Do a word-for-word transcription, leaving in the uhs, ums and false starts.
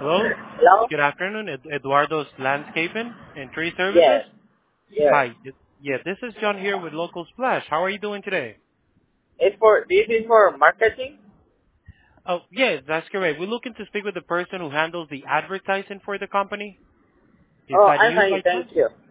Hello. Hello? Good afternoon, Ed- Eduardo's Landscaping and Tree Services. Yes. Yes. Hi. it- Yeah, this is John here with Local Splash. How are you doing today? It's for, this is for marketing? Oh, yeah, that's correct. We're looking to speak with the person who handles the advertising for the company. Is Oh, that I'm you fine, by chance? thank you.